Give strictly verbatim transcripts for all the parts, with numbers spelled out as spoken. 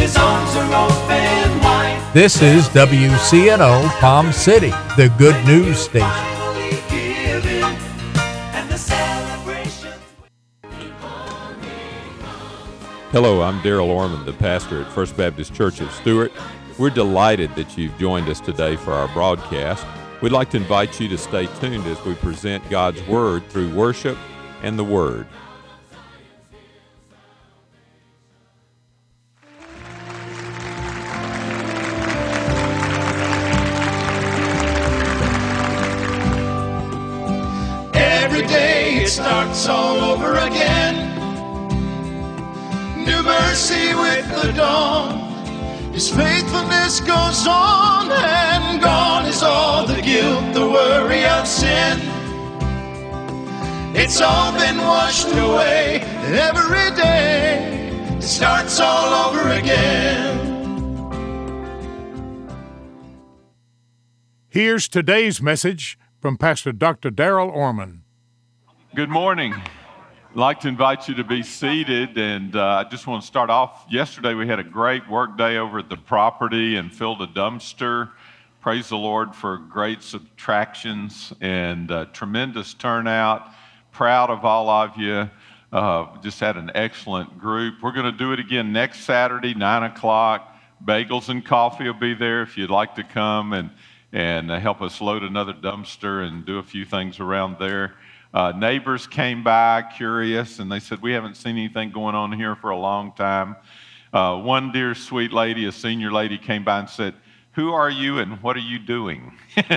His arms are open wide. This is W C N O Palm City, the good news station. Hello, I'm Darrell Orman, the pastor at First Baptist Church of Stuart. We're delighted that you've joined us today for our broadcast. We'd like to invite you to stay tuned as we present God's Word through worship and the Word. Every day it starts all over again. New mercy with the dawn. His faithfulness goes on, and gone is all the guilt, the worry of sin. It's all been washed away. Every day it starts all over again. Here's today's message from Pastor Doctor Darrell Orman. Good morning. I'd like to invite you to be seated, and uh, I just want to start off. Yesterday we had a great work day over at the property and filled a dumpster. Praise the Lord for great subtractions and uh, tremendous turnout. Proud of all of you. Uh, just had an excellent group. We're going to do it again next Saturday, nine o'clock. Bagels and coffee will be there if you'd like to come and, and uh, help us load another dumpster and do a few things around there. Uh, neighbors came by curious, and they said, we haven't seen anything going on here for a long time. Uh, one dear sweet lady, a senior lady, came by and said, who are you and what are you doing?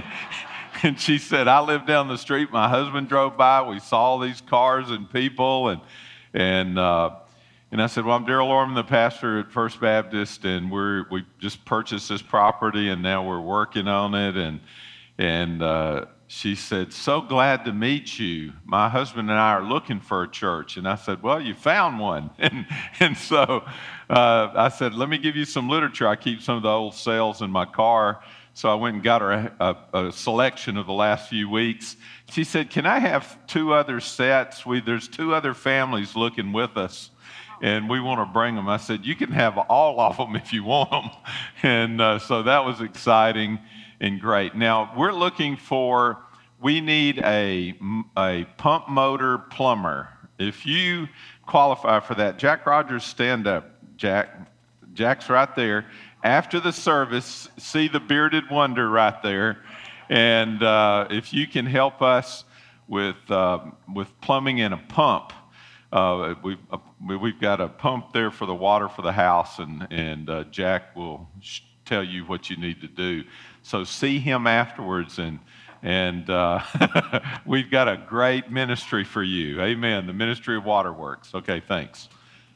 And she said, I live down the street. My husband drove by. We saw all these cars and people. And and uh, and I said, well, I'm Darrell Orman, the pastor at First Baptist, and we're we just purchased this property, and now we're working on it. And and uh, she said, so glad to meet you. My husband and I are looking for a church. And I said, well, you found one. And and so uh, I said, let me give you some literature. I keep some of the old sales in my car. So I went and got her a, a, a selection of the last few weeks. She said, can I have two other sets? We, there's two other families looking with us, and we want to bring them. I said, you can have all of them if you want them. And uh, so that was exciting and great. Now, we're looking for, we need a, a pump motor plumber. If you qualify for that, Jack Rogers, stand up. Jack, Jack's right there. After the service, see the bearded wonder right there. And uh, if you can help us with uh, with plumbing and a pump, uh, we've, uh, we've got a pump there for the water for the house, and, and uh, Jack will sh- tell you what you need to do. So see him afterwards, and, and uh, we've got a great ministry for you. Amen, the Ministry of Waterworks. Okay, thanks.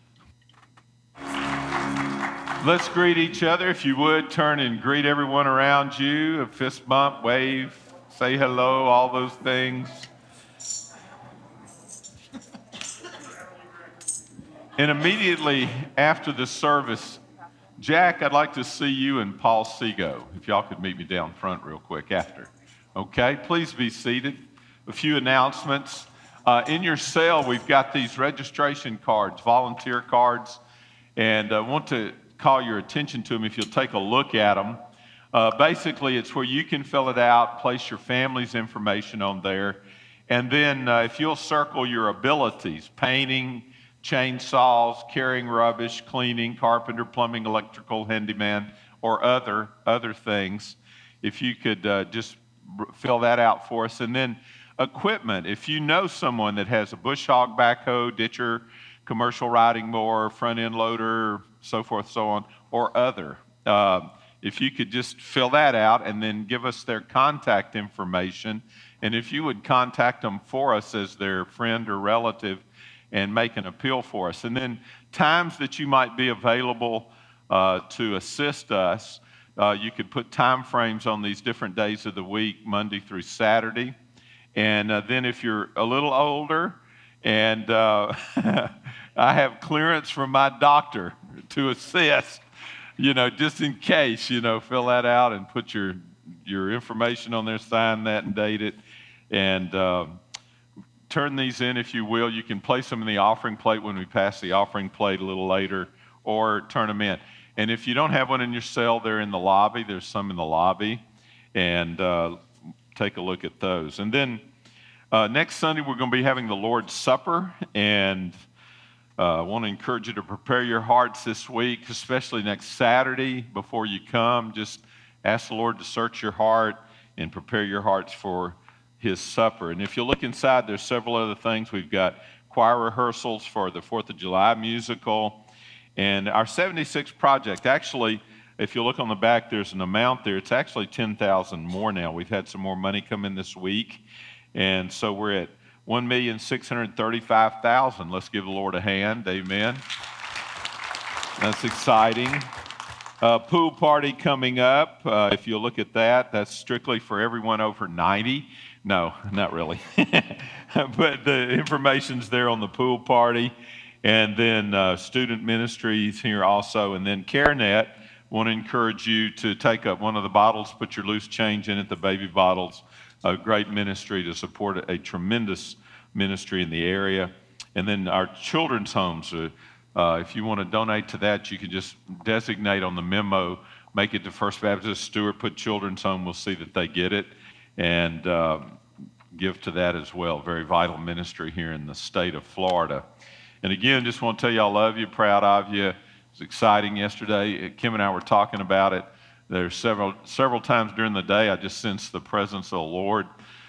Let's greet each other. If you would, turn and greet everyone around you. A fist bump, wave, say hello, all those things. And immediately after the service, Jack, I'd like to see you and Paul Seago. If y'all could meet me down front real quick after. Okay, please be seated. A few announcements. Uh, in your cell, we've got these registration cards, volunteer cards, and I uh, want to call your attention to them if you'll take a look at them. Uh, basically, it's where you can fill it out, place your family's information on there, and then uh, if you'll circle your abilities, painting, chainsaws, carrying rubbish, cleaning, carpenter, plumbing, electrical, handyman, or other other things, if you could uh, just fill that out for us. And then equipment, if you know someone that has a bush hog backhoe, ditcher, commercial riding mower, front end loader, so forth, so on, or other. Uh, if you could just fill that out and then give us their contact information, and if you would contact them for us as their friend or relative and make an appeal for us. And then times that you might be available uh, to assist us, uh, you could put time frames on these different days of the week, Monday through Saturday. And uh, then if you're a little older, and uh, I have clearance from my doctor to assist, you know, just in case, you know, fill that out and put your your information on there, sign that and date it, and uh, turn these in if you will. You can place them in the offering plate when we pass the offering plate a little later, or turn them in. And if you don't have one in your cell, they're in the lobby. There's some in the lobby. And uh, take a look at those. And then uh, next Sunday, we're going to be having the Lord's Supper. And uh, I want to encourage you to prepare your hearts this week, especially next Saturday before you come. Just ask the Lord to search your heart and prepare your hearts for His supper. And if you look inside, there's several other things. We've got choir rehearsals for the fourth of July musical. And our seventy-six project, actually, if you look on the back, there's an amount there. It's actually ten thousand more now. We've had some more money come in this week. And so we're at one million six hundred thirty-five thousand dollars. Let's give the Lord a hand. Amen. That's exciting. Uh, pool party coming up. Uh, if you look at that, that's strictly for everyone over ninety. No, not really. But the information's there on the pool party. And then uh, student ministries here also. And then CareNet, want to encourage you to take up one of the bottles, put your loose change in it, the baby bottles. A great ministry to support a, a tremendous ministry in the area. And then our children's homes. Uh, uh, if you want to donate to that, you can just designate on the memo, make it to First Baptist Stewart, put children's home. We'll see that they get it. And uh, give to that as well. Very vital ministry here in the state of Florida. And again, just want to tell you I love you, proud of you. It was exciting yesterday. Kim and I were talking about it. There's several several times during the day I just sensed the presence of the Lord.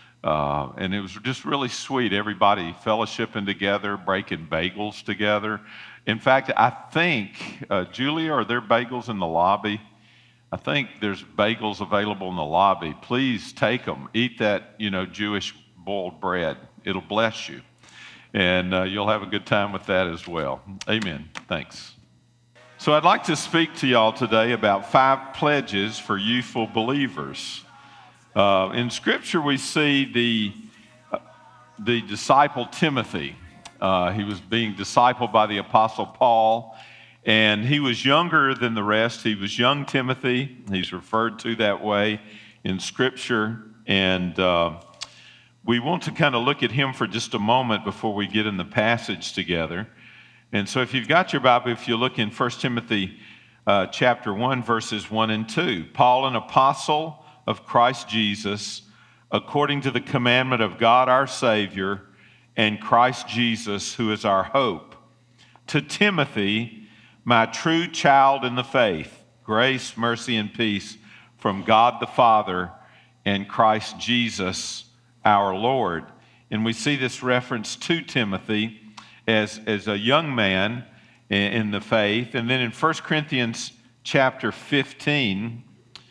Uh, and it was just really sweet. Everybody fellowshipping together, breaking bagels together. In fact, I think, uh, Julia, are there bagels in the lobby? I think there's bagels available in the lobby. Please take them. Eat that, you know, Jewish boiled bread. It'll bless you. And uh, you'll have a good time with that as well. Amen. Thanks. So I'd like to speak to y'all today about five pledges for youthful believers. Uh, in Scripture, we see the, uh, the disciple Timothy. Uh, he was being discipled by the Apostle Paul. And he was younger than the rest. He was young Timothy. He's referred to that way in Scripture. And uh, we want to kind of look at him for just a moment before we get in the passage together. And so if you've got your Bible, if you look in First Timothy uh, chapter one, verses one and two. Paul, an apostle of Christ Jesus, according to the commandment of God our Savior, and Christ Jesus, who is our hope. To Timothy, my true child in the faith, grace, mercy, and peace from God the Father and Christ Jesus our Lord. And we see this reference to Timothy as, as a young man in, in the faith. And then in First Corinthians chapter fifteen,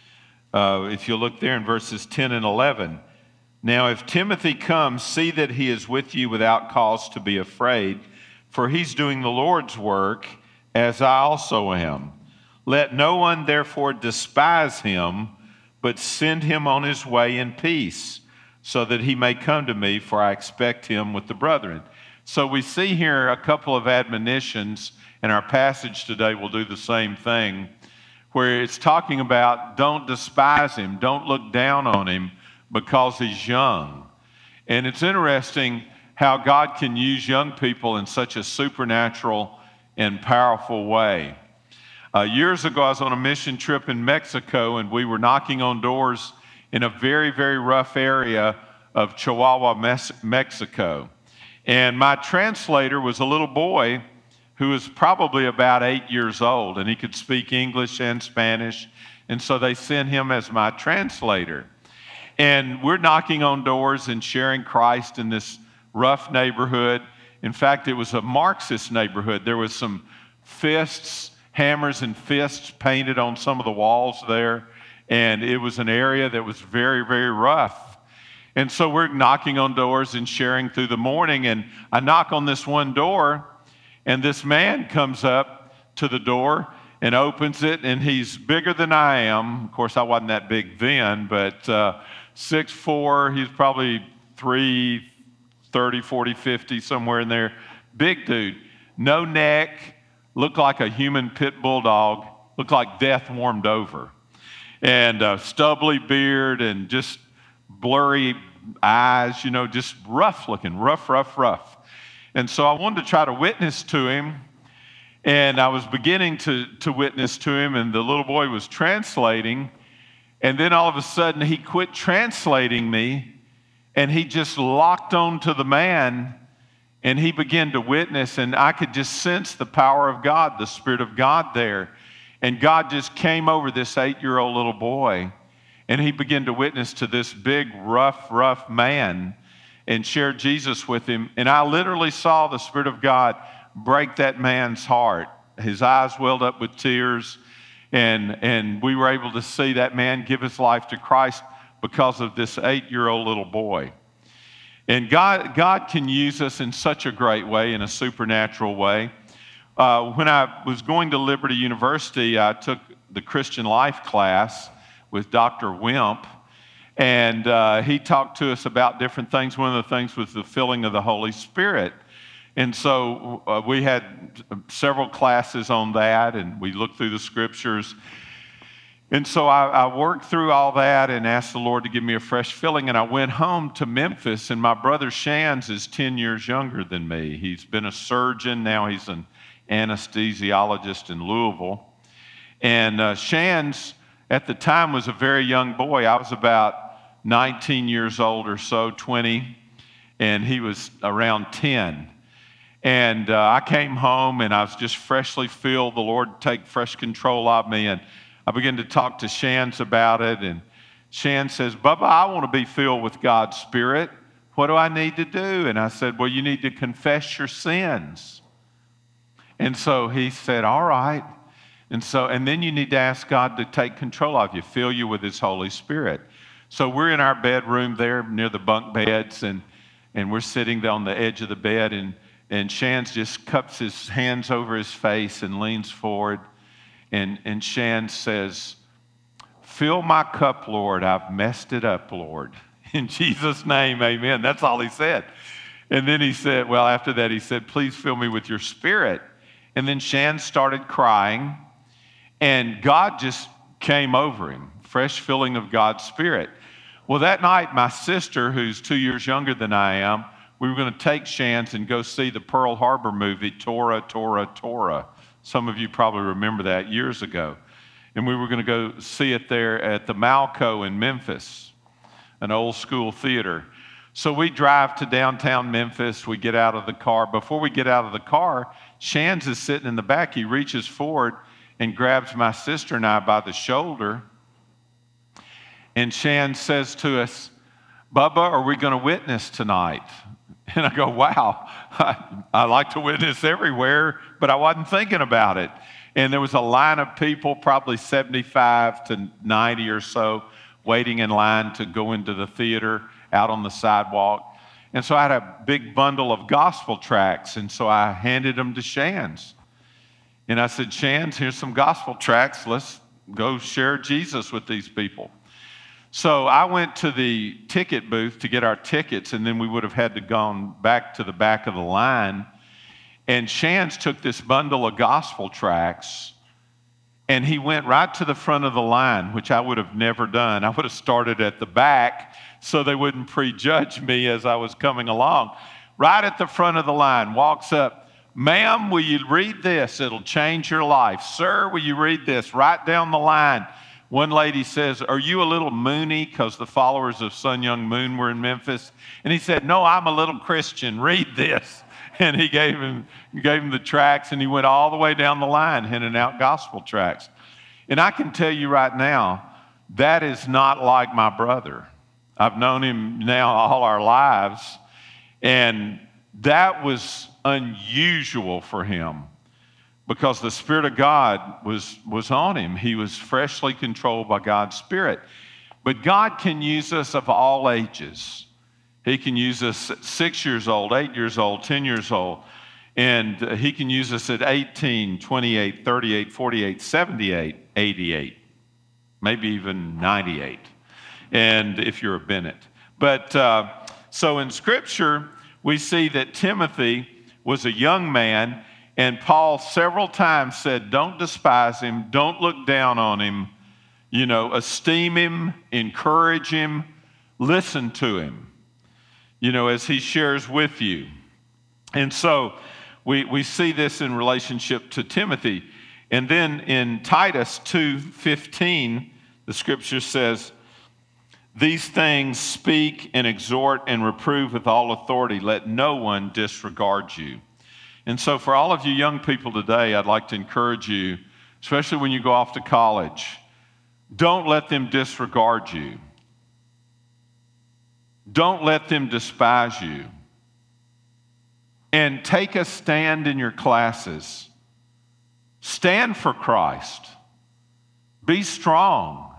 uh, if you look there in verses ten and eleven, now if Timothy comes, see that he is with you without cause to be afraid, for he's doing the Lord's work, as I also am. Let no one therefore despise him, but send him on his way in peace, so that he may come to me, for I expect him with the brethren. So we see here a couple of admonitions, and our passage today will do the same thing, where it's talking about don't despise him, don't look down on him because he's young. And it's interesting how God can use young people in such a supernatural and powerful way. Uh, years ago, I was on a mission trip in Mexico, and we were knocking on doors in a very, very rough area of Chihuahua, Mexico. And my translator was a little boy who was probably about eight years old, and he could speak English and Spanish, and so they sent him as my translator. And we're knocking on doors and sharing Christ in this rough neighborhood. In fact, it was a Marxist neighborhood. There was some fists, hammers and fists painted on some of the walls there. And it was an area that was very, very rough. And so we're knocking on doors and sharing through the morning. And I knock on this one door, and this man comes up to the door and opens it, and he's bigger than I am. Of course, I wasn't that big then, but uh, six foot four, he's probably three thirty, forty, fifty, somewhere in there. Big dude, no neck, looked like a human pit bulldog, looked like death warmed over. And uh, stubbly beard and just blurry eyes, you know, just rough looking, rough, rough, rough. And so I wanted to try to witness to him. And I was beginning to, to witness to him, and the little boy was translating. And then all of a sudden, he quit translating me, and he just locked on to the man, and he began to witness. And I could just sense the power of God, the Spirit of God there. And God just came over this eight-year-old little boy, and he began to witness to this big, rough, rough man and shared Jesus with him. And I literally saw the Spirit of God break that man's heart. His eyes welled up with tears, and, and we were able to see that man give his life to Christ because of this eight-year-old little boy. And God, God can use us in such a great way, in a supernatural way. Uh, when I was going to Liberty University, I took the Christian Life class with Doctor Wimp, and uh, he talked to us about different things. One of the things was the filling of the Holy Spirit. And so uh, we had several classes on that, and we looked through the scriptures. And so I, I worked through all that and asked the Lord to give me a fresh filling. And I went home to Memphis, and my brother Shands is ten years younger than me. He's been a surgeon. Now he's an anesthesiologist in Louisville. And uh, Shands, at the time, was a very young boy. I was about nineteen years old or so, twenty, and he was around ten. And uh, I came home, and I was just freshly filled. The Lord take fresh control of me, and I began to talk to Shands about it. And Shands says, "Bubba, I want to be filled with God's Spirit. What do I need to do?" And I said, "Well, you need to confess your sins." And so he said, "All right." And so, and then you need to ask God to take control of you, fill you with His Holy Spirit. So we're in our bedroom there near the bunk beds, and, and we're sitting on the edge of the bed, and, and Shands just cups his hands over his face and leans forward, and, and Shands says, "Fill my cup, Lord. I've messed it up, Lord. In Jesus' name, amen." That's all he said. And then he said, well, after that, he said, "Please fill me with your Spirit." And then Shands started crying, and God just came over him, fresh filling of God's Spirit. Well, that night, my sister, who's two years younger than I am, we were going to take Shands and go see the Pearl Harbor movie, Tora, Tora, Tora. Some of you probably remember that years ago. And we were going to go see it there at the Malco in Memphis, an old school theater. So we drive to downtown Memphis. We get out of the car. Before we get out of the car, Shands is sitting in the back. He reaches forward and grabs my sister and I by the shoulder. And Shands says to us, "Bubba, are we going to witness tonight?" And I go, wow, I, I like to witness everywhere, but I wasn't thinking about it. And there was a line of people, probably seventy-five to ninety or so, waiting in line to go into the theater out on the sidewalk. And so I had a big bundle of gospel tracts, and so I handed them to Shands. And I said, "Shands, here's some gospel tracts. Let's go share Jesus with these people." So I went to the ticket booth to get our tickets, and then we would have had to gone back to the back of the line. And Shands took this bundle of gospel tracts, and he went right to the front of the line, which I would have never done. I would have started at the back so they wouldn't prejudge me as I was coming along. Right at the front of the line, walks up, "Ma'am, will you read this? It'll change your life. Sir, will you read this?" Right down the line. One lady says, "Are you a little Mooney?" Because the followers of Sun Young Moon were in Memphis. And he said, "No, I'm a little Christian. Read this." And he gave him, gave him the tracts, and he went all the way down the line handing out gospel tracts. And I can tell you right now, that is not like my brother. I've known him now all our lives, and that was unusual for him because the Spirit of God was, was on him. He was freshly controlled by God's Spirit. But God can use us of all ages. He can use us at six years old, eight years old, ten years old. And He can use us at eighteen, twenty-eight, thirty-eight, forty-eight, seventy-eight, eighty-eight, maybe even ninety-eight, and if you're a Bennett. But uh, so in Scripture, we see that Timothy was a young man, and Paul several times said, "Don't despise him, don't look down on him, you know, esteem him, encourage him, listen to him, you know, as he shares with you." And so We, we see this in relationship to Timothy. And then in Titus two fifteen, the scripture says, these things speak and exhort and reprove with all authority. Let no one disregard you. And so for all of you young people today, I'd like to encourage you, especially when you go off to college, don't let them disregard you. Don't let them despise you. And take a stand in your classes. Stand for Christ. Be strong.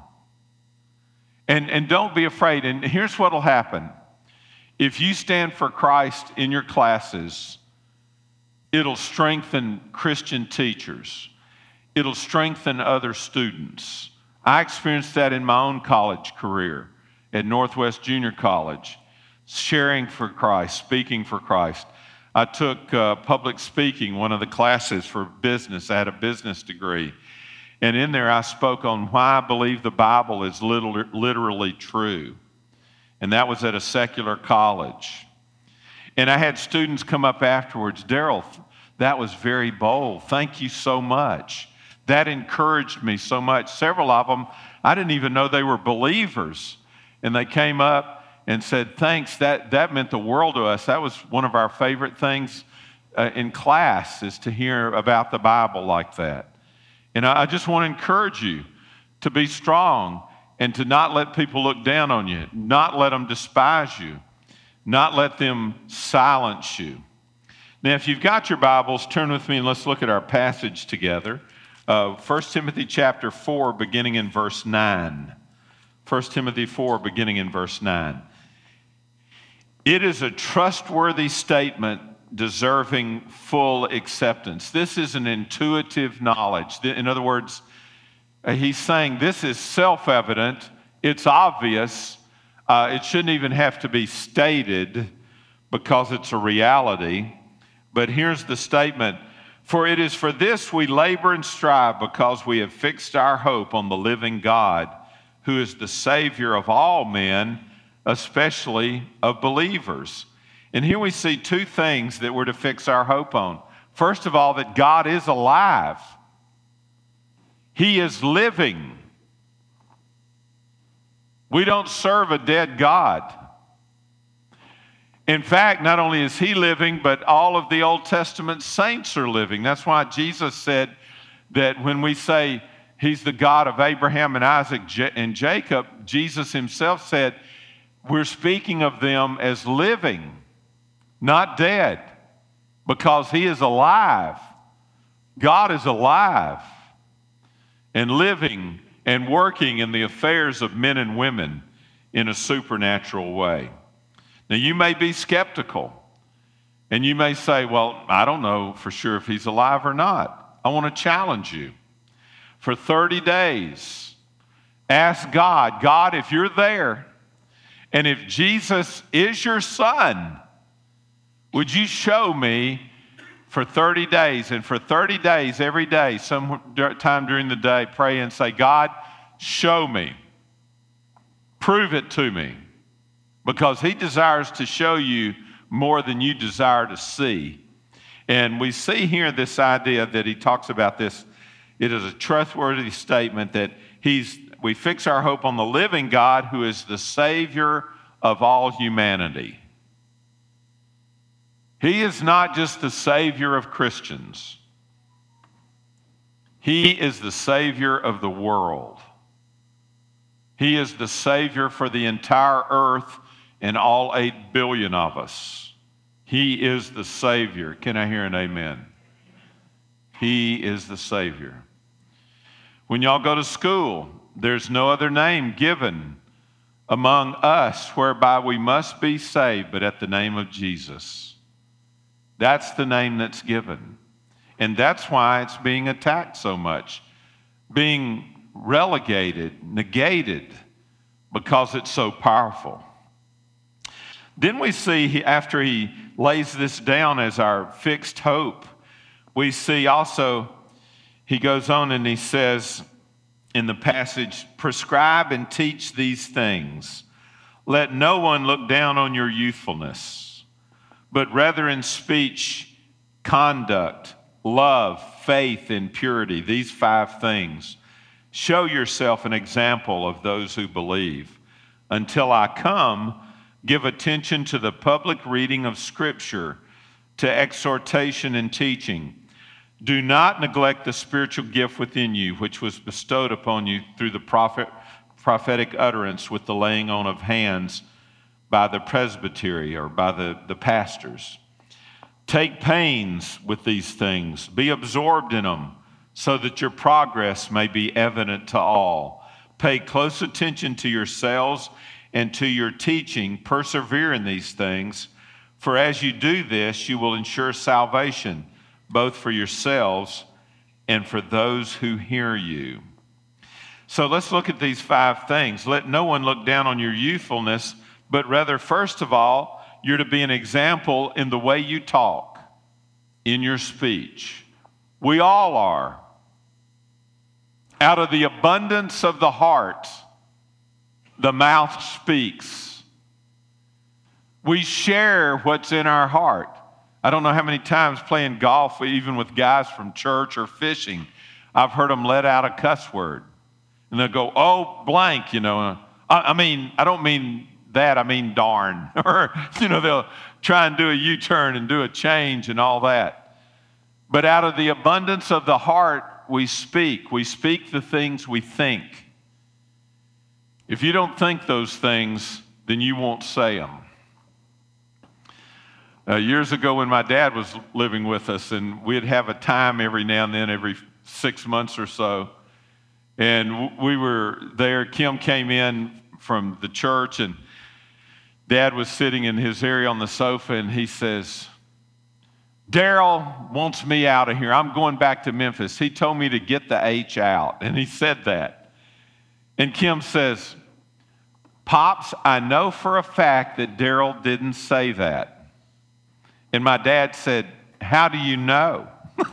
And, and don't be afraid. And here's what will happen. If you stand for Christ in your classes, it'll strengthen Christian teachers. It'll strengthen other students. I experienced that in my own college career at Northwest Junior College, sharing for Christ, speaking for Christ. I took uh, public speaking, one of the classes for business. I had a business degree. And in there I spoke on why I believe the Bible is literally true. And that was at a secular college. And I had students come up afterwards, Daryl, that was very bold. Thank you so much. That encouraged me so much. Several of them, I didn't even know they were believers. And they came up and said, thanks, that, that meant the world to us. That was one of our favorite things uh, in class, is to hear about the Bible like that. And I, I just want to encourage you to be strong and to not let people look down on you, not let them despise you, not let them silence you. Now, if you've got your Bibles, turn with me and let's look at our passage together. Uh, First Timothy chapter four, beginning in verse nine. First Timothy four, beginning in verse nine. It is a trustworthy statement deserving full acceptance. This is an intuitive knowledge. In other words, he's saying this is self-evident, it's obvious, uh, it shouldn't even have to be stated because it's a reality. But here's the statement: for it is for this we labor and strive, because we have fixed our hope on the living God, who is the Savior of all men, especially of believers. And here we see two things that we're to fix our hope on. First of all, that God is alive. He is living. We don't serve a dead God. In fact, not only is He living, but all of the Old Testament saints are living. That's why Jesus said that when we say He's the God of Abraham and Isaac and Jacob, Jesus Himself said, we're speaking of them as living, not dead, because He is alive. God is alive and living and working in the affairs of men and women in a supernatural way. Now, you may be skeptical, and you may say, well, I don't know for sure if He's alive or not. I want to challenge you. For thirty days, ask God, God, if you're there, and if Jesus is your Son, would you show me for thirty days? And for thirty days, every day, some time during the day, pray and say, God, show me. Prove it to me. Because He desires to show you more than you desire to see. And we see here this idea that he talks about this. It is a trustworthy statement that he's, we fix our hope on the living God, who is the Savior of all humanity. He is not just the Savior of Christians. He is the Savior of the world. He is the Savior for the entire earth and all eight billion of us. He is the Savior. Can I hear an amen? He is the Savior. When y'all go to school, there's no other name given among us whereby we must be saved but at the name of Jesus. That's the name that's given. And that's why it's being attacked so much, being relegated, negated, because it's so powerful. Then we see, he, after he lays this down as our fixed hope, we see also, he goes on and he says in the passage, prescribe and teach these things. Let no one look down on your youthfulness, but rather in speech conduct, love, faith, and purity, these five things. Show yourself an example of those who believe. Until I come, give attention to the public reading of Scripture, to exhortation and teaching. Do not neglect the spiritual gift within you, which was bestowed upon you through the prophet, prophetic utterance with the laying on of hands by the presbytery or by the, the pastors. Take pains with these things. Be absorbed in them so that your progress may be evident to all. Pay close attention to yourselves and to your teaching. Persevere in these things, for as you do this, you will ensure salvation, both for yourselves and for those who hear you. So let's look at these five things. Let no one look down on your youthfulness, but rather, first of all, you're to be an example in the way you talk, in your speech. We all are. Out of the abundance of the heart, the mouth speaks. We share what's in our heart. I don't know how many times playing golf, even with guys from church or fishing, I've heard them let out a cuss word. And they'll go, oh, blank, you know. I, I mean, I don't mean that, I mean darn. Or, you know, they'll try and do a U-turn and do a change and all that. But out of the abundance of the heart, we speak. We speak the things we think. If you don't think those things, then you won't say them. Uh, years ago when my dad was living with us, and we'd have a time every now and then, every six months or so, and we were there. Kim came in from the church, and Dad was sitting in his area on the sofa, and he says, Daryl wants me out of here. I'm going back to Memphis. He told me to get the H out, and he said that. And Kim says, Pops, I know for a fact that Daryl didn't say that. And my dad said, how do you know?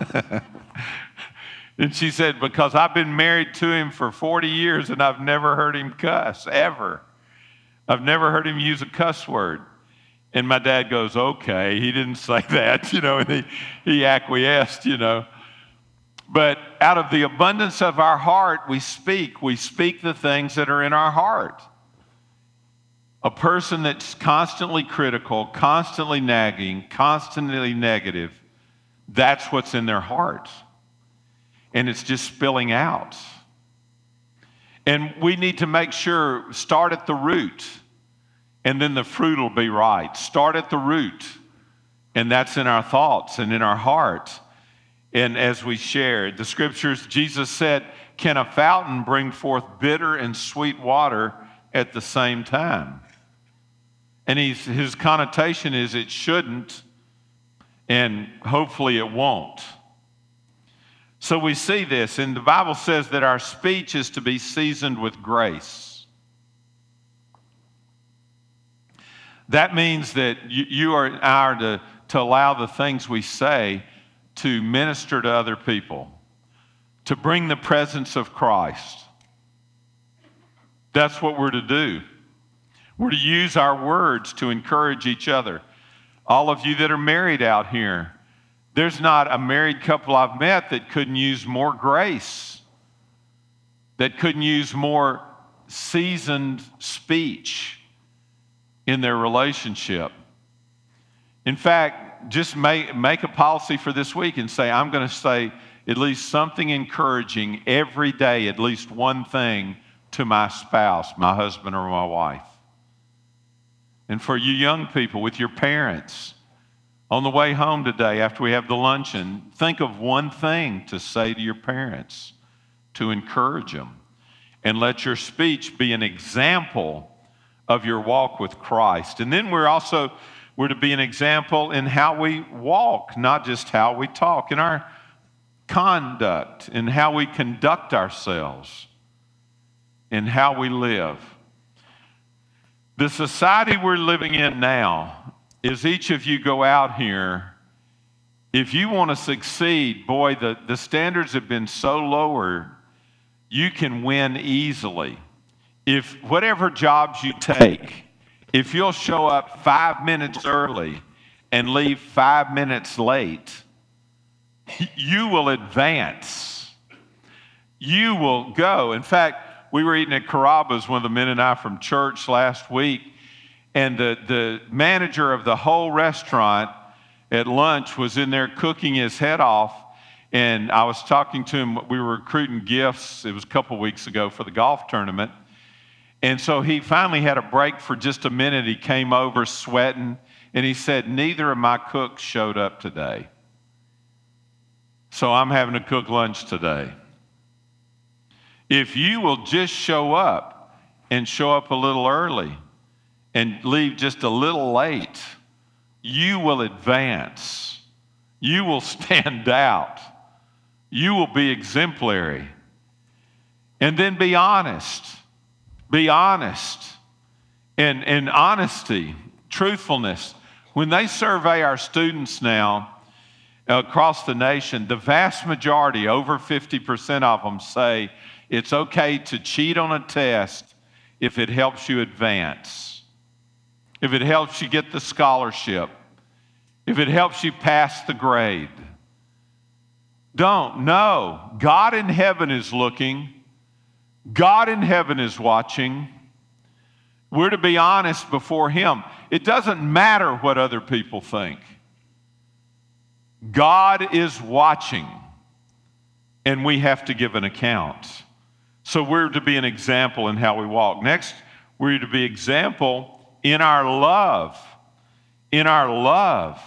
And she said, because I've been married to him for forty years and I've never heard him cuss, ever. I've never heard him use a cuss word. And my dad goes, okay, he didn't say that, you know, and he, he acquiesced, you know. But out of the abundance of our heart, we speak. We speak the things that are in our heart. A person that's constantly critical, constantly nagging, constantly negative, that's what's in their heart. And it's just spilling out. And we need to make sure, start at the root, and then the fruit will be right. Start at the root, and that's in our thoughts and in our heart. And as we share the scriptures, Jesus said, can a fountain bring forth bitter and sweet water at the same time? And he's, his connotation is it shouldn't, and hopefully it won't. So we see this, and the Bible says that our speech is to be seasoned with grace. That means that you, you are, are to, to allow the things we say to minister to other people, to bring the presence of Christ. That's what we're to do. We're to use our words to encourage each other. All of you that are married out here, there's not a married couple I've met that couldn't use more grace, that couldn't use more seasoned speech in their relationship. In fact, just make, make a policy for this week and say, I'm going to say at least something encouraging every day, at least one thing to my spouse, my husband or my wife. And for you young people with your parents, on the way home today after we have the luncheon, think of one thing to say to your parents to encourage them. And let your speech be an example of your walk with Christ. And then we're also, we're to be an example in how we walk, not just how we talk, in our conduct, in how we conduct ourselves, in how we live. The society we're living in now is each of you go out here, if you want to succeed, boy, the, the standards have been so lowered, you can win easily. If whatever jobs you take, if you'll show up five minutes early and leave five minutes late, you will advance. You will go. In fact, we were eating at Carrabba's, one of the men and I from church last week, and the, the manager of the whole restaurant at lunch was in there cooking his head off, and I was talking to him. We were recruiting gifts. It was a couple weeks ago for the golf tournament, and so he finally had a break for just a minute. He came over sweating, and he said, neither of my cooks showed up today, so I'm having to cook lunch today. If you will just show up and show up a little early and leave just a little late, you will advance. You will stand out. You will be exemplary. And then be honest. Be honest. And, and honesty, truthfulness. When they survey our students now across the nation, the vast majority, over fifty percent of them, say it's okay to cheat on a test if it helps you advance, if it helps you get the scholarship, if it helps you pass the grade. Don't. No. God in heaven is looking. God in heaven is watching. We're to be honest before Him. It doesn't matter what other people think. God is watching, and we have to give an account. So we're to be an example in how we walk. Next, we're to be example in our love. In our love.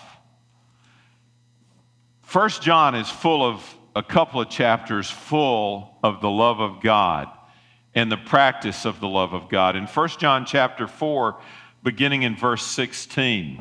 First John is full of a couple of chapters full of the love of God and the practice of the love of God. In First John chapter four, beginning in verse sixteen,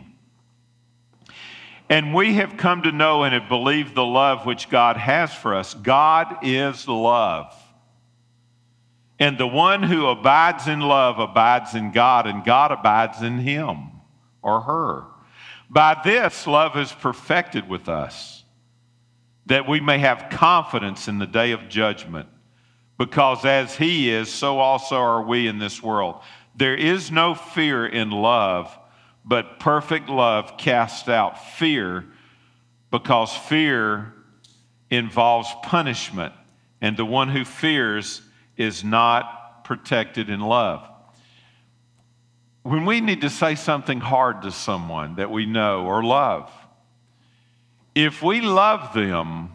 and we have come to know and have believed the love which God has for us. God is love. And the one who abides in love abides in God, and God abides in him or her. By this, love is perfected with us, that we may have confidence in the day of judgment. Because as He is, so also are we in this world. There is no fear in love, but perfect love casts out fear, because fear involves punishment, and the one who fears is not protected in love. When we need to say something hard to someone that we know or love, if we love them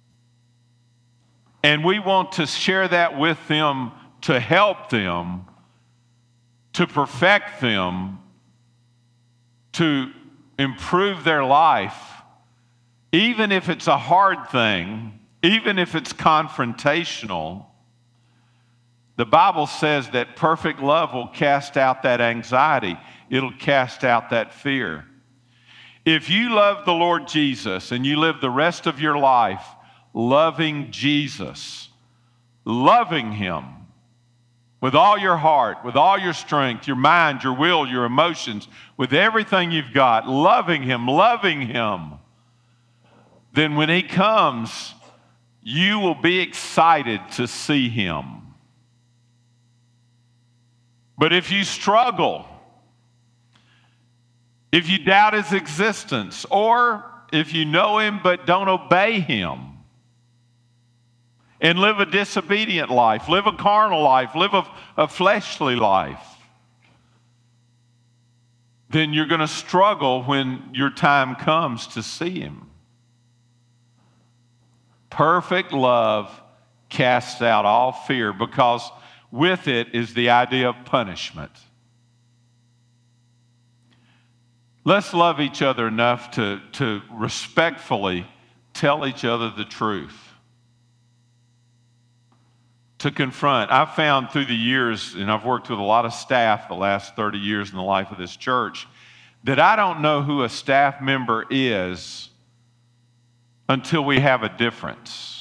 and we want to share that with them to help them, to perfect them, to improve their life, even if it's a hard thing, even if it's confrontational, the Bible says that perfect love will cast out that anxiety. It'll cast out that fear. If you love the Lord Jesus and you live the rest of your life loving Jesus, loving Him with all your heart, with all your strength, your mind, your will, your emotions, with everything you've got, loving Him, loving Him, then when He comes, you will be excited to see Him. But if you struggle, if you doubt His existence, or if you know Him but don't obey Him, and live a disobedient life, live a carnal life, live a, a fleshly life, then you're going to struggle when your time comes to see Him. Perfect love casts out all fear, because with it is the idea of punishment. Let's love each other enough to, to respectfully tell each other the truth. To confront. I've found through the years, and I've worked with a lot of staff the last thirty years in the life of this church, that I don't know who a staff member is until we have a difference.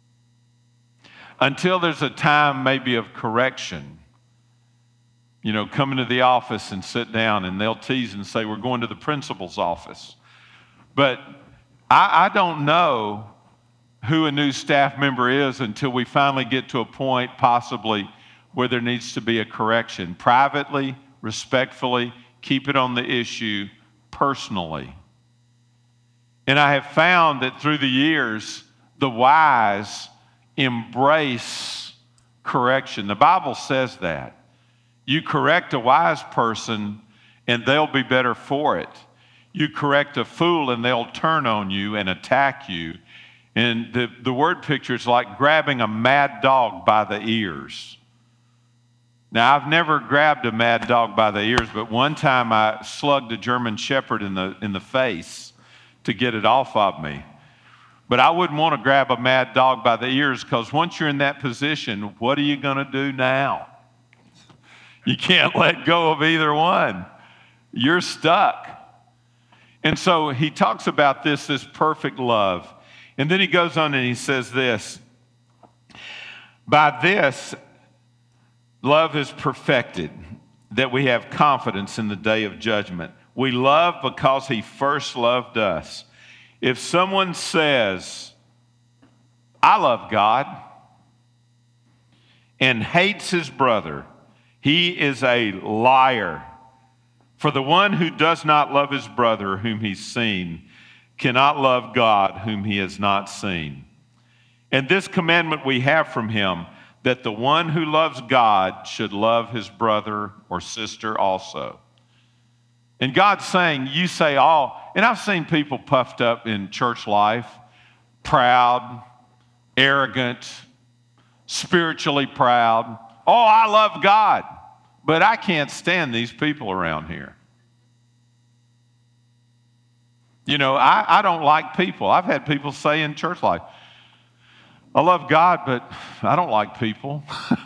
Until there's a time maybe of correction. You know, come into the office and sit down, and they'll tease and say, we're going to the principal's office. But I, I don't know who a new staff member is until we finally get to a point possibly where there needs to be a correction. Privately, respectfully, keep it on the issue personally. And I have found that through the years, the wise embrace correction. The Bible says that. You correct a wise person and they'll be better for it. You correct a fool and they'll turn on you and attack you. And the, the word picture is like grabbing a mad dog by the ears. Now, I've never grabbed a mad dog by the ears, but one time I slugged a German Shepherd in the, in the face to get it off of me. But I wouldn't want to grab a mad dog by the ears, because once you're in that position, what are you going to do now? You can't let go of either one. You're stuck. And so he talks about this, this perfect love. And then he goes on and he says this, by this, love is perfected, that we have confidence in the day of judgment. We love because he first loved us. If someone says, I love God, and hates his brother, he is a liar. For the one who does not love his brother whom he's seen cannot love God whom he has not seen. And this commandment we have from him, that the one who loves God should love his brother or sister also. And God's saying, you say all, and I've seen people puffed up in church life, proud, arrogant, spiritually proud. Oh, I love God, but I can't stand these people around here. You know, I, I don't like people. I've had people say in church life, I love God, but I don't like people.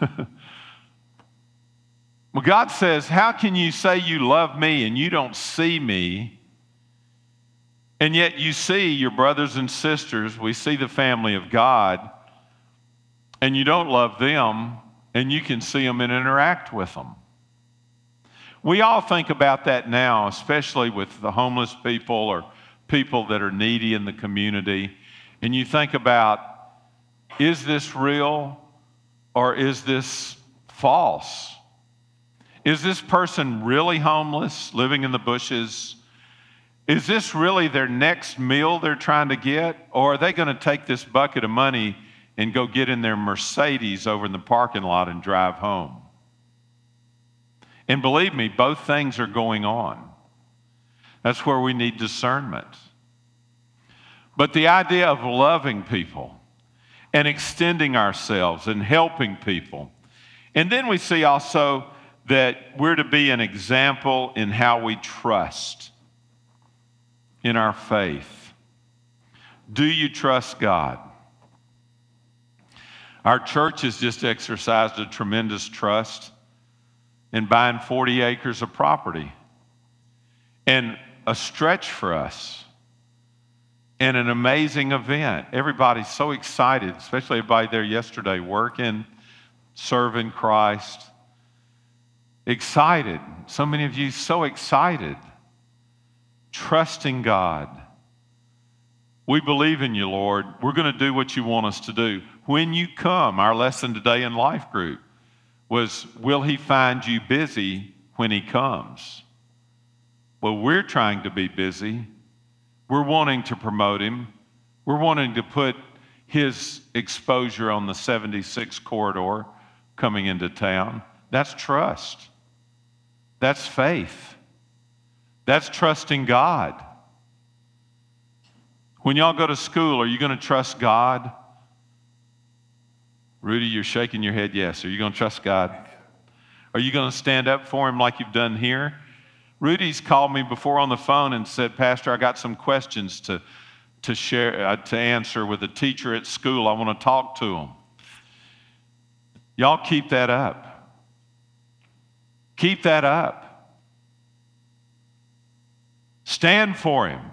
Well, God says, how can you say you love me and you don't see me, and yet you see your brothers and sisters, we see the family of God, and you don't love them, and you can see them and interact with them? We all think about that now, especially with the homeless people or people that are needy in the community, and you think about, is this real or is this false? Is this person really homeless, living in the bushes? Is this really their next meal they're trying to get? Or are they going to take this bucket of money and go get in their Mercedes over in the parking lot and drive home? And believe me, both things are going on. That's where we need discernment. But the idea of loving people and extending ourselves and helping people. And then we see also that we're to be an example in how we trust in our faith. Do you trust God? Our church has just exercised a tremendous trust in buying forty acres of property. And a stretch for us. And an amazing event. Everybody's so excited, especially everybody there yesterday working, serving Christ. Excited. So many of you so excited. Trusting God. We believe in you, Lord. We're going to do what you want us to do. When you come, our lesson today in Life Group was, will he find you busy when he comes? Well, we're trying to be busy. We're wanting to promote him. We're wanting to put his exposure on the seventy-six corridor coming into town. That's trust. That's faith. That's trusting God. When y'all go to school, are you going to trust God? Rudy, you're shaking your head yes. Are you going to trust God? Are you going to stand up for him like you've done here? Rudy's called me before on the phone and said, Pastor, I got some questions to, to share, uh, to answer with a teacher at school. I want to talk to him. Y'all keep that up. Keep that up. Stand for him.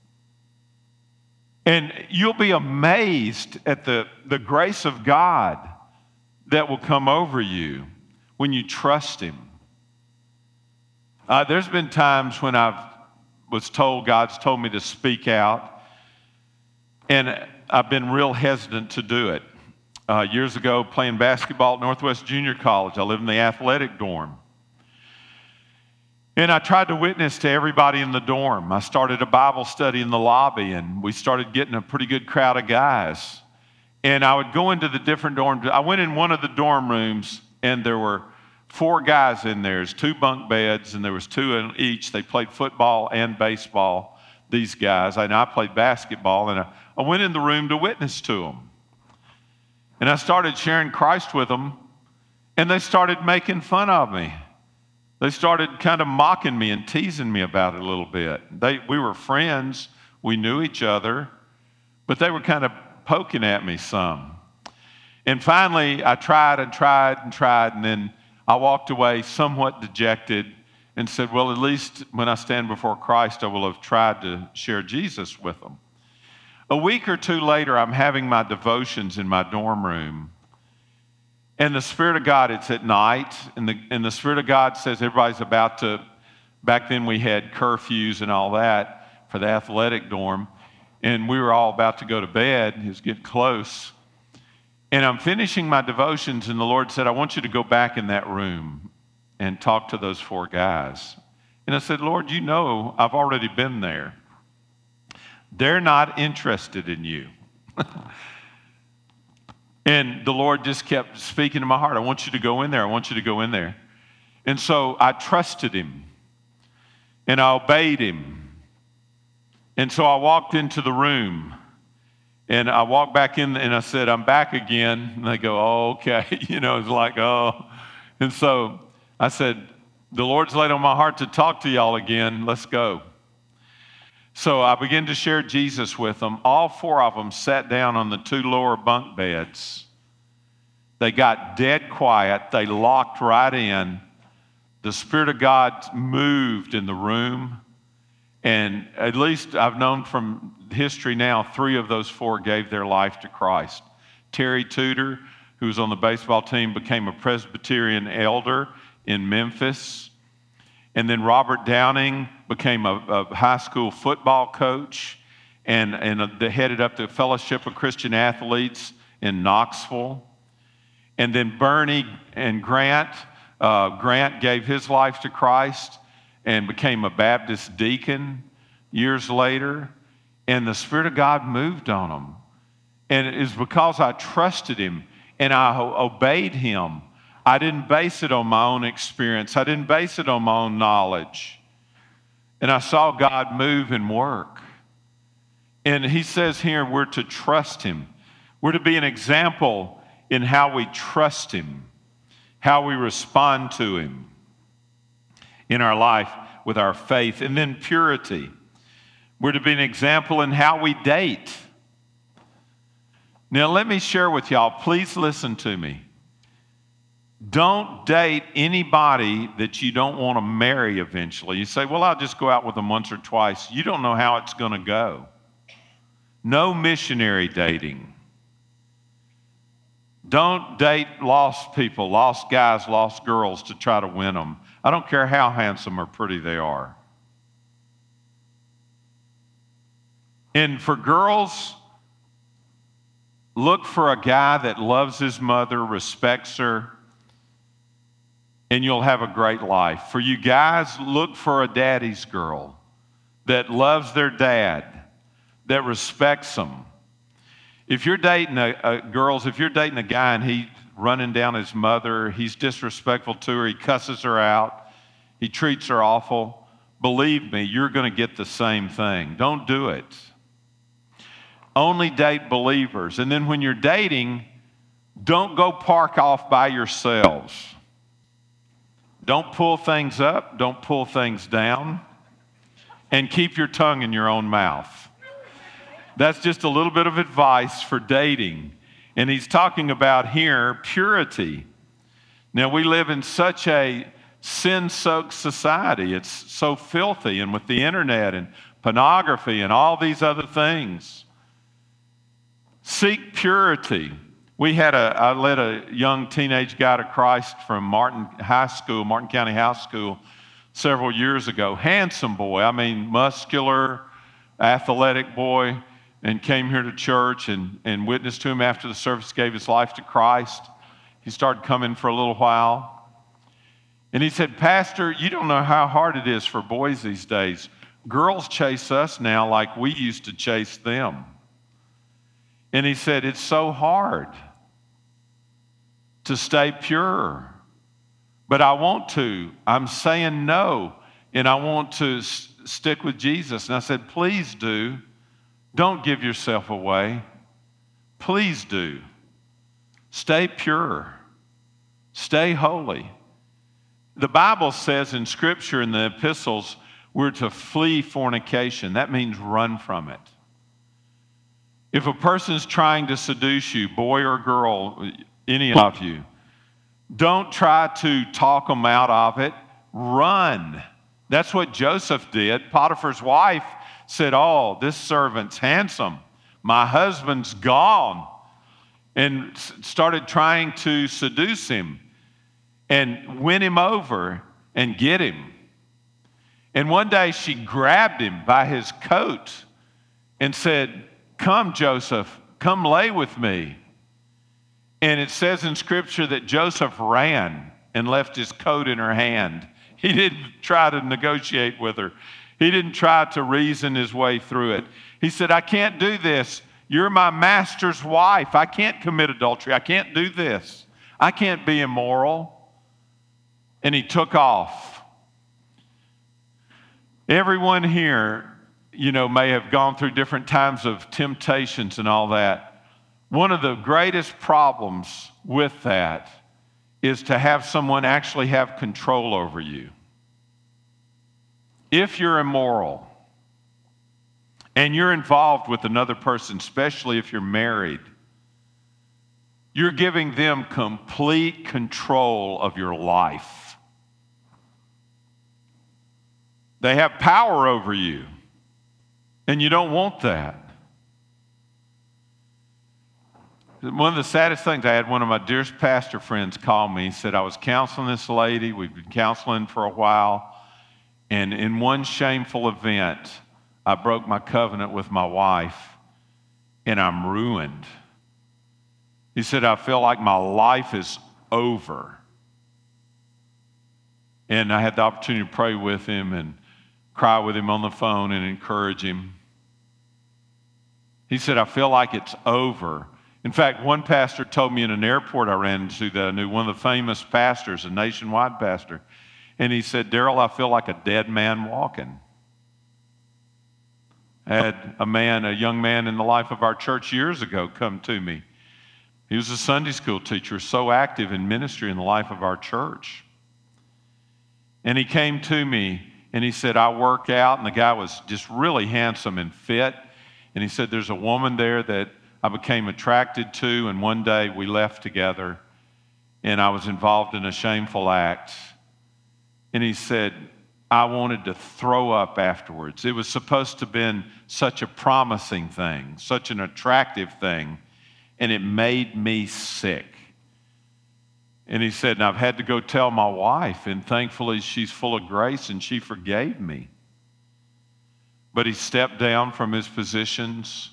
And you'll be amazed at the, the grace of God that will come over you when you trust him. Uh, there's been times when I've was told, God's told me to speak out, and I've been real hesitant to do it. Uh, years ago, playing basketball at Northwest Junior College, I lived in the athletic dorm. And I tried to witness to everybody in the dorm. I started a Bible study in the lobby, and we started getting a pretty good crowd of guys. And I would go into the different dorms. I went in one of the dorm rooms, and there were four guys in there. There's two bunk beds, and there was two in each. They played football and baseball, these guys. And I played basketball, and I, I went in the room to witness to them. And I started sharing Christ with them, and they started making fun of me. They started kind of mocking me and teasing me about it a little bit. They, we were friends. We knew each other, but they were kind of poking at me some. And finally, I tried and tried and tried, and then I walked away somewhat dejected and said, well, at least when I stand before Christ, I will have tried to share Jesus with them. A week or two later, I'm having my devotions in my dorm room. And the Spirit of God, it's at night, and the, and the Spirit of God says everybody's about to, back then we had curfews and all that for the athletic dorm, and we were all about to go to bed. It was getting close. And I'm finishing my devotions, and the Lord said, I want you to go back in that room and talk to those four guys. And I said, Lord, you know I've already been there. They're not interested in you. And the Lord just kept speaking to my heart. I want you to go in there. I want you to go in there. And so I trusted him, and I obeyed him. And so I walked into the room, and I walked back in, and I said, I'm back again. And they go, oh, okay. You know, it's like, oh. And so I said, the Lord's laid on my heart to talk to y'all again. Let's go. So I began to share Jesus with them. All four of them sat down on the two lower bunk beds. They got dead quiet. They locked right in. The Spirit of God moved in the room. And at least I've known from history now, three of those four gave their life to Christ. Terry Tudor, who was on the baseball team, became a Presbyterian elder in Memphis. And then Robert Downing became a, a high school football coach and, and a, headed up the Fellowship of Christian Athletes in Knoxville. And then Bernie and Grant, uh, Grant gave his life to Christ and became a Baptist deacon years later. And the Spirit of God moved on them. And it is because I trusted him and I obeyed him. I didn't base it on my own experience. I didn't base it on my own knowledge. And I saw God move and work. And he says here we're to trust him. We're to be an example in how we trust him, how we respond to him in our life with our faith. And then purity. We're to be an example in how we date. Now let me share with y'all, please listen to me. Don't date anybody that you don't want to marry eventually. You say, well, I'll just go out with them once or twice. You don't know how it's going to go. No missionary dating. Don't date lost people, lost guys, lost girls to try to win them. I don't care how handsome or pretty they are. And for girls, look for a guy that loves his mother, respects her, and you'll have a great life. For you guys, look for a daddy's girl that loves their dad, that respects them. If you're dating a, a girls, if you're dating a guy and he's running down his mother, he's disrespectful to her, he cusses her out, he treats her awful, believe me, you're going to get the same thing. Don't do it. Only date believers. And then when you're dating, don't go park off by yourselves. Don't pull things up, don't pull things down, and keep your tongue in your own mouth. That's just a little bit of advice for dating. And he's talking about here purity. Now, we live in such a sin-soaked society. It's so filthy, and with the internet and pornography and all these other things. Seek purity. We had a, I led a young teenage guy to Christ from Martin High School, Martin County High School, several years ago. Handsome boy, I mean, muscular, athletic boy, and came here to church and, and witnessed to him after the service, gave his life to Christ. He started coming for a little while. And he said, Pastor, you don't know how hard it is for boys these days. Girls chase us now like we used to chase them. And he said, it's so hard to stay pure. But I want to. I'm saying no, and I want to s- stick with Jesus. And I said, please do. Don't give yourself away. Please do. Stay pure. Stay holy. The Bible says in Scripture, in the epistles, we're to flee fornication. That means run from it. If a person's trying to seduce you, boy or girl, any of you, don't try to talk them out of it. Run. That's what Joseph did. Potiphar's wife said, oh, this servant's handsome. My husband's gone. And started trying to seduce him and win him over and get him. And one day she grabbed him by his coat and said, come, Joseph, come lay with me. And it says in Scripture that Joseph ran and left his coat in her hand. He didn't try to negotiate with her. He didn't try to reason his way through it. He said, I can't do this. You're my master's wife. I can't commit adultery. I can't do this. I can't be immoral. And he took off. Everyone here, you know, may have gone through different times of temptations and all that. One of the greatest problems with that is to have someone actually have control over you. If you're immoral and you're involved with another person, especially if you're married, you're giving them complete control of your life. They have power over you, and you don't want that. One of the saddest things, I had one of my dearest pastor friends call me. He said, I was counseling this lady. We've been counseling for a while. And in one shameful event, I broke my covenant with my wife, and I'm ruined. He said, I feel like my life is over. And I had the opportunity to pray with him and cry with him on the phone and encourage him. He said, I feel like it's over. In fact, one pastor told me in an airport I ran into that I knew, one of the famous pastors, a nationwide pastor, and he said, Daryl, I feel like a dead man walking. I had a man, a young man in the life of our church years ago come to me. He was a Sunday school teacher, so active in ministry in the life of our church. And he came to me and he said, I work out, and the guy was just really handsome and fit. And he said, there's a woman there that I became attracted to, and one day we left together, and I was involved in a shameful act. And he said, I wanted to throw up afterwards. It was supposed to have been such a promising thing, such an attractive thing, and it made me sick. And he said, and I've had to go tell my wife, and thankfully she's full of grace and she forgave me. But he stepped down from his positions.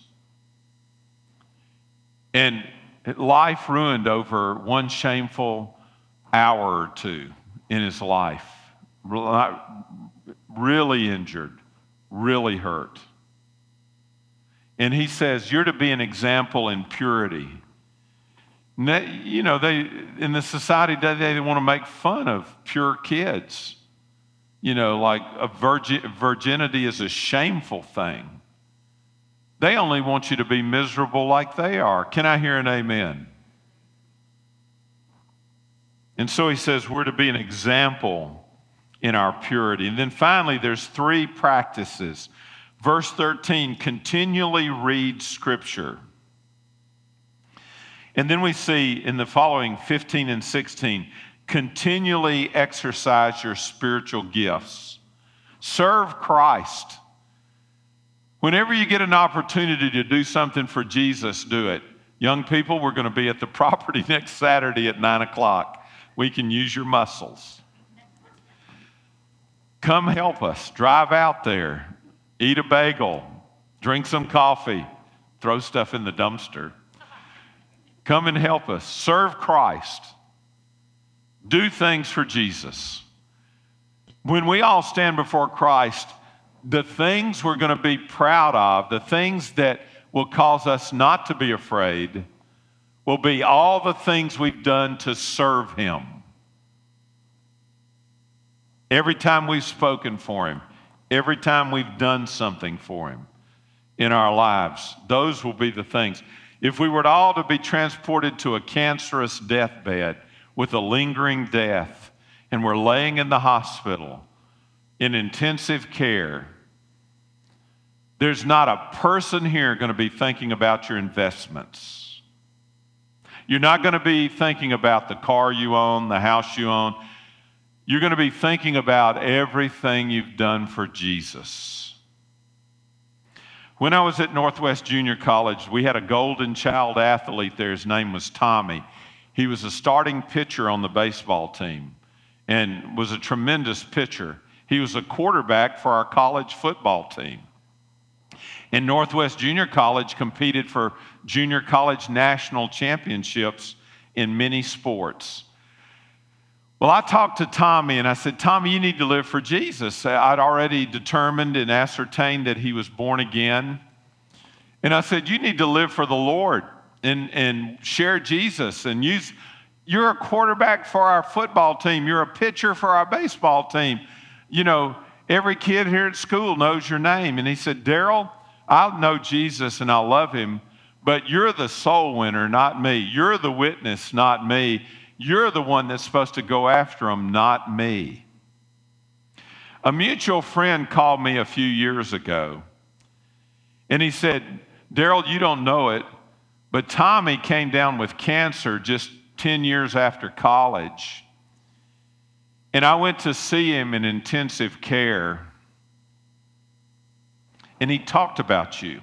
And life ruined over one shameful hour or two in his life. Really injured, really hurt. And he says, you're to be an example in purity. You know, they in the society today, they want to make fun of pure kids. You know, like a virgin, virginity is a shameful thing. They only want you to be miserable like they are. Can I hear an amen? And so he says we're to be an example in our purity. And then finally, there's three practices. Verse thirteen, continually read Scripture. And then we see in the following fifteen and sixteen, continually exercise your spiritual gifts. Serve Christ. Whenever you get an opportunity to do something for Jesus, do it. Young people, we're going to be at the property next Saturday at nine o'clock. We can use your muscles. Come help us. Drive out there. Eat a bagel. Drink some coffee. Throw stuff in the dumpster. Come and help us. Serve Christ. Do things for Jesus. when we all stand before Christ, the things we're going to be proud of, the things that will cause us not to be afraid, will be all the things we've done to serve Him. Every time we've spoken for Him, every time we've done something for Him in our lives, those will be the things. If we were all to be transported to a cancerous deathbed with a lingering death, and we're laying in the hospital in intensive care, there's not a person here going to be thinking about your investments. You're not going to be thinking about the car you own, the house you own. You're going to be thinking about everything you've done for Jesus. When I was at Northwest Junior College, we had a golden child athlete there. His name was Tommy. He was a starting pitcher on the baseball team and was a tremendous pitcher. He was a quarterback for our college football team. And Northwest Junior College competed for junior college national championships in many sports. Well, I talked to Tommy and I said, Tommy, you need to live for Jesus. I'd already determined and ascertained that he was born again. And I said, you need to live for the Lord and, and share Jesus and use, you're a quarterback for our football team. You're a pitcher for our baseball team. You know, every kid here at school knows your name. And he said, Daryl, I'll know Jesus and I'll love Him, but you're the soul winner, not me. You're the witness, not me. You're the one that's supposed to go after Him, not me. A mutual friend called me a few years ago, and he said, Daryl, you don't know it, but Tommy came down with cancer just ten years after college. And I went to see him in intensive care, and he talked about you.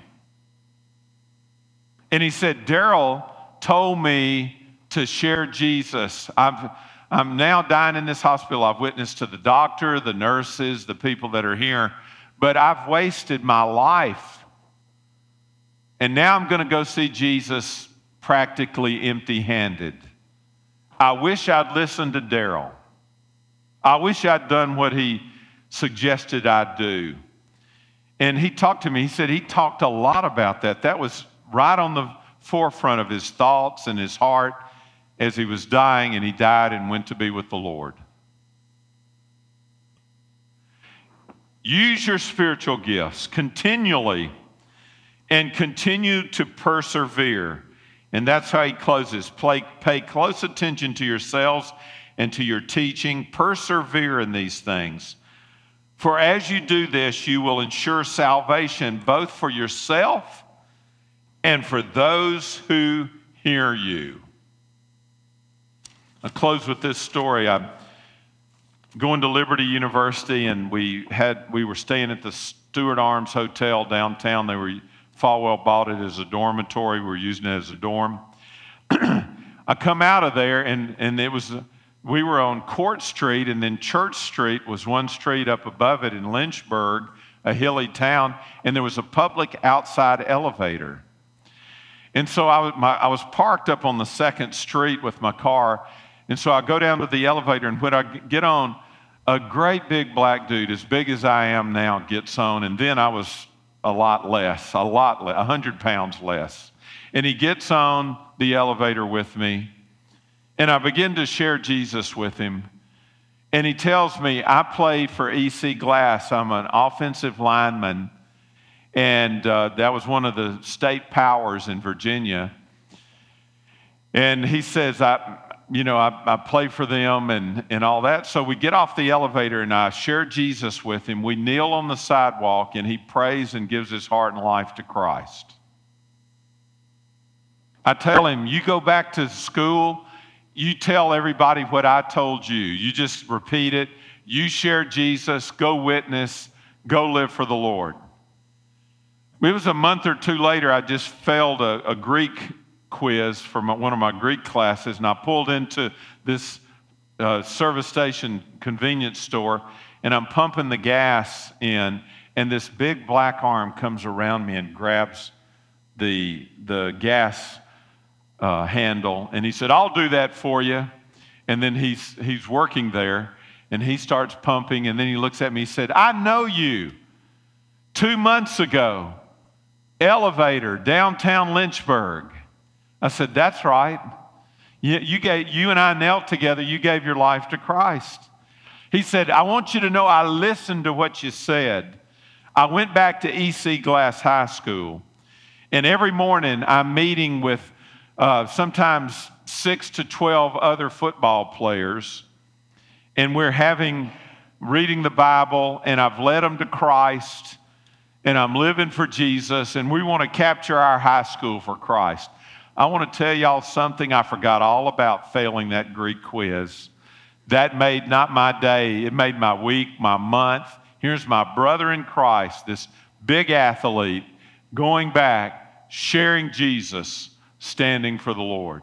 And he said, Daryl told me to share Jesus. I've, I'm now dying in this hospital. I've witnessed to the doctor, the nurses, the people that are here, but I've wasted my life. And now I'm going to go see Jesus practically empty-handed. I wish I'd listened to Daryl. I wish I'd done what he suggested I do. And he talked to me. He said he talked a lot about that. That was right on the forefront of his thoughts and his heart as he was dying, and he died and went to be with the Lord. Use your spiritual gifts continually and continue to persevere. And that's how he closes. Play, pay close attention to yourselves and to your teaching. Persevere in these things. For as you do this, you will ensure salvation both for yourself and for those who hear you. I'll close with this story. I'm going to Liberty University, and we had we were staying at the Stewart Arms Hotel downtown. They were Falwell bought it as a dormitory. We were using it as a dorm. I come out of there, and and it was we were on Court Street, and then Church Street was one street up above it in Lynchburg, a hilly town, and there was a public outside elevator. And so I was, my, I was parked up on the second street with my car. And so I go down to the elevator, and when I get on, a great big black dude, as big as I am now, gets on. And then I was a lot less, a lot less, one hundred pounds less. And he gets on the elevator with me, and I begin to share Jesus with him. And he tells me, I play for E C Glass. I'm an offensive lineman. And uh, that was one of the state powers in Virginia. And he says, I... you know, I, I play for them and, and all that. So we get off the elevator, and I share Jesus with him. We kneel on the sidewalk, and he prays and gives his heart and life to Christ. I tell him, you go back to school, you tell everybody what I told you. You just repeat it. You share Jesus, go witness, go live for the Lord. It was a month or two later, I just failed a, a Greek quiz for my, one of my Greek classes, and I pulled into this uh, service station convenience store, and I'm pumping the gas in, and this big black arm comes around me and grabs the the gas uh, handle, and he said, I'll do that for you. And then he's he's working there, And he starts pumping, and then he looks at me, he said, I know you. Two months ago, elevator, downtown Lynchburg. I said, that's right. You, you, gave, you and I knelt together. You gave your life to Christ. He said, I want you to know I listened to what you said. I went back to E C Glass High School, and every morning I'm meeting with uh, sometimes six to twelve other football players, and we're having, reading the Bible, and I've led them to Christ, and I'm living for Jesus, and we want to capture our high school for Christ. I want to tell y'all something. I forgot all about failing that Greek quiz. That made not my day, it made my week, my month. Here's my brother in Christ, this big athlete, going back, sharing Jesus, standing for the Lord.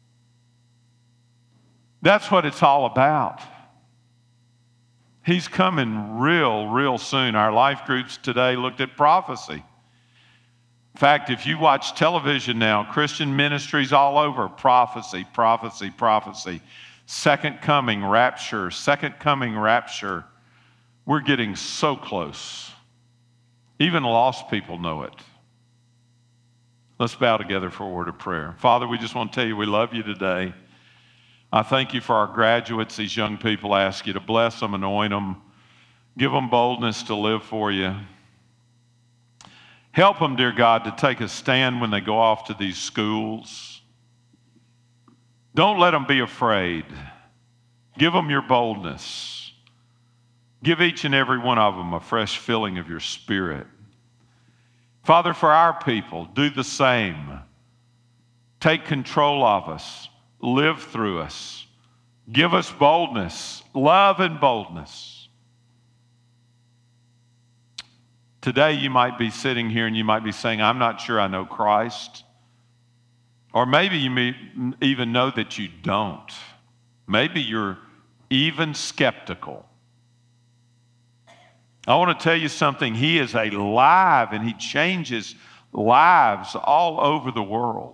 That's what it's all about. He's coming real, real soon. Our life groups today looked at prophecy. In fact, if you watch television now, Christian ministries all over, prophecy, prophecy, prophecy. Second coming, rapture, second coming, rapture. We're getting so close. Even lost people know it. Let's bow together for a word of prayer. Father, we just want to tell you we love you today. I thank you for our graduates. These young people, ask you to bless them, anoint them, give them boldness to live for you. Help them, dear God, to take a stand when they go off to these schools. Don't let them be afraid. Give them your boldness. Give each and every one of them a fresh filling of your Spirit. Father, for our people, do the same. Take control of us. Live through us. Give us boldness, love and boldness. Today you might be sitting here and you might be saying, I'm not sure I know Christ. Or maybe you may even know that you don't. Maybe you're even skeptical. I want to tell you something. He is alive and he changes lives all over the world.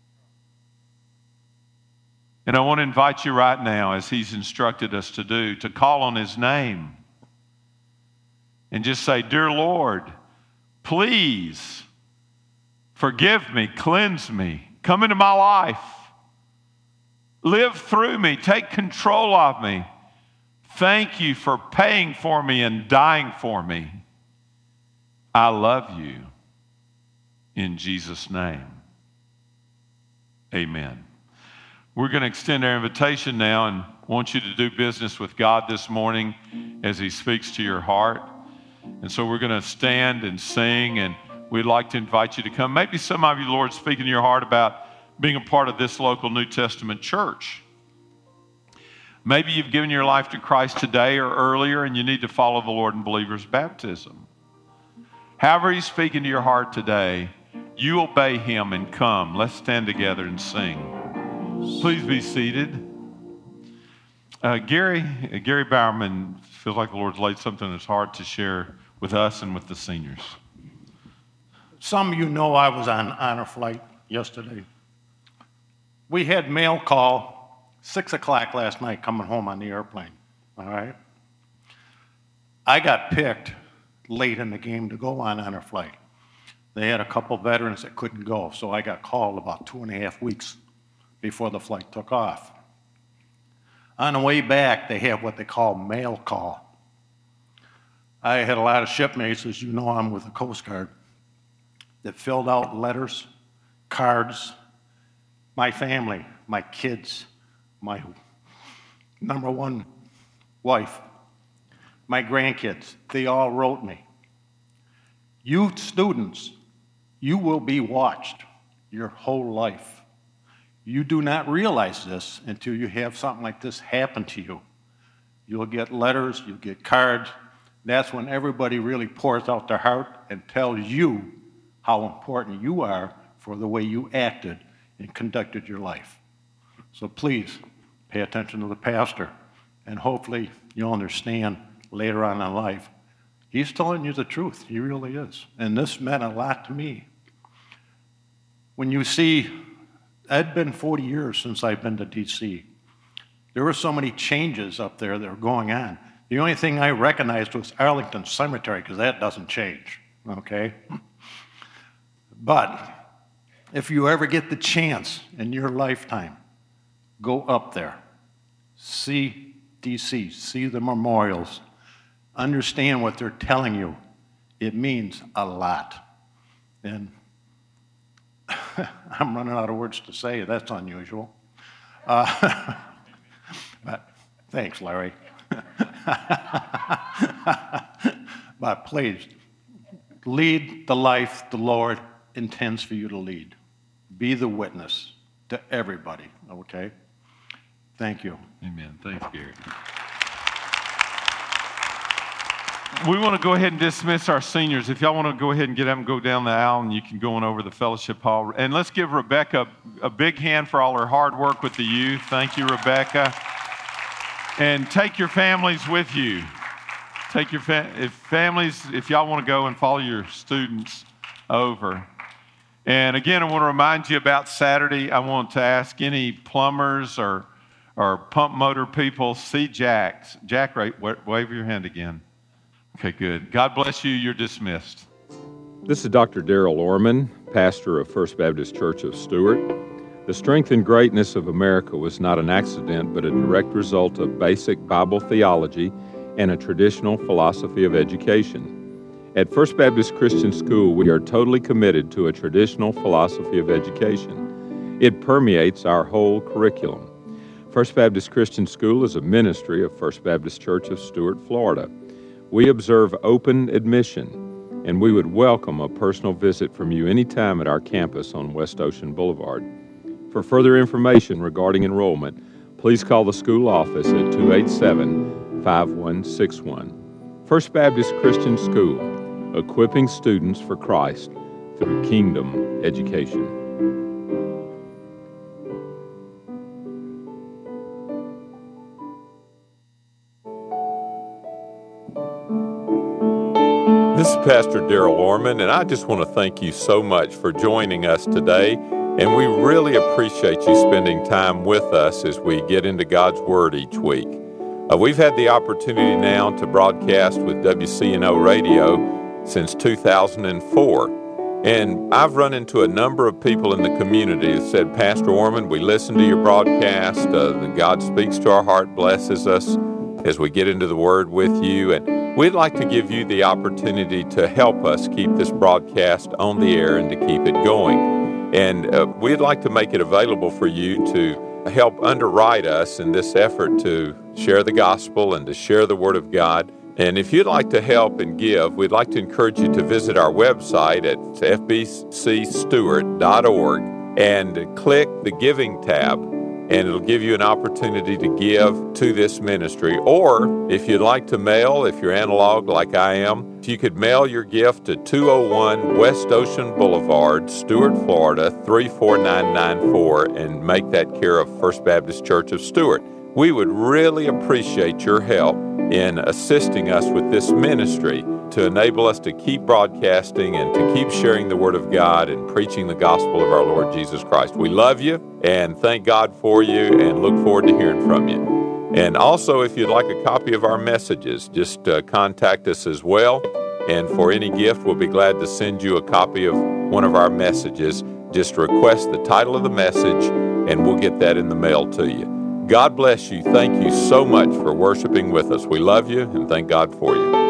And I want to invite you right now, as he's instructed us to do, to call on his name and just say, Dear Lord, please forgive me, cleanse me, come into my life, live through me, take control of me. Thank you for paying for me and dying for me. I love you. In Jesus' name, amen. We're going to extend our invitation now and want you to do business with God this morning as he speaks to your heart. And so we're going to stand and sing, and we'd like to invite you to come. Maybe some of you, Lord, speaking to your heart about being a part of this local New Testament church. Maybe you've given your life to Christ today or earlier, and you need to follow the Lord in believer's baptism. However he's speaking to your heart today, you obey him and come. Let's stand together and sing. Please be seated. Uh, Gary, uh, Gary Bowerman feels like the Lord's laid something in his heart to share with us and with the seniors. Some of you know I was on honor flight yesterday. We had mail call six o'clock last night coming home on the airplane, all right? I got picked late in the game to go on honor flight. They had a couple veterans that couldn't go, so I got called about two and a half weeks before the flight took off. On the way back, they have what they call mail call. I had a lot of shipmates, as you know, I'm with the Coast Guard, that filled out letters, cards, my family, my kids, my number one wife, my grandkids, they all wrote me. You students, you will be watched your whole life. You do not realize this until you have something like this happen to you. You'll get letters, you'll get cards. That's when everybody really pours out their heart and tells you how important you are for the way you acted and conducted your life. So please pay attention to the pastor, and hopefully you'll understand later on in life, he's telling you the truth. He really is. And this meant a lot to me. When you see, it's been forty years since I've been to D C There were so many changes up there that were going on. The only thing I recognized was Arlington Cemetery, because that doesn't change, okay? But if you ever get the chance in your lifetime, go up there, see D C, see the memorials, understand what they're telling you. It means a lot. And I'm running out of words to say. That's unusual. Uh, but thanks, Larry. But please, lead the life the Lord intends for you to lead. Be the witness to everybody, okay? Thank you. Amen. Thanks, Gary. We want to go ahead and dismiss our seniors. If y'all want to go ahead and get up and go down the aisle, and you can go on over the fellowship hall. And let's give Rebecca a big hand for all her hard work with the youth. Thank you, Rebecca. And take your families with you. Take your fa- if families, if y'all want to go and follow your students over. And again, I want to remind you about Saturday. I want to ask any plumbers or or pump motor people, see Jack. Jack, right, wave your hand again. Okay, good. God bless you. You're dismissed. This is Doctor Darrell Orman, pastor of First Baptist Church of Stuart. The strength and greatness of America was not an accident, but a direct result of basic Bible theology and a traditional philosophy of education. At First Baptist Christian School, we are totally committed to a traditional philosophy of education. It permeates our whole curriculum. First Baptist Christian School is a ministry of First Baptist Church of Stuart, Florida. We observe open admission, and we would welcome a personal visit from you anytime at our campus on West Ocean Boulevard. For further information regarding enrollment, please call the school office at two eight seven, five one six one. First Baptist Christian School, equipping students for Christ through kingdom education. This is Pastor Darrell Orman, and I just want to thank you so much for joining us today. And we really appreciate you spending time with us as we get into God's Word each week. Uh, we've had the opportunity now to broadcast with W C N O Radio since two thousand four. And I've run into a number of people in the community that said, Pastor Orman, we listen to your broadcast. Uh, God speaks to our heart, blesses us as we get into the Word with you. And we'd like to give you the opportunity to help us keep this broadcast on the air and to keep it going. And uh, we'd like to make it available for you to help underwrite us in this effort to share the gospel and to share the Word of God. And if you'd like to help and give, we'd like to encourage you to visit our website at f b c stewart dot org and click the Giving tab, and it'll give you an opportunity to give to this ministry. Or if you'd like to mail, if you're analog like I am, if you could mail your gift to two oh one West Ocean Boulevard, Stuart, Florida, three four nine nine four, and make that care of First Baptist Church of Stuart. We would really appreciate your help in assisting us with this ministry to enable us to keep broadcasting and to keep sharing the Word of God and preaching the gospel of our Lord Jesus Christ. We love you and thank God for you and look forward to hearing from you. And also, if you'd like a copy of our messages, just uh, contact us as well. And for any gift, we'll be glad to send you a copy of one of our messages. Just request the title of the message and we'll get that in the mail to you. God bless you. Thank you so much for worshiping with us. We love you and thank God for you.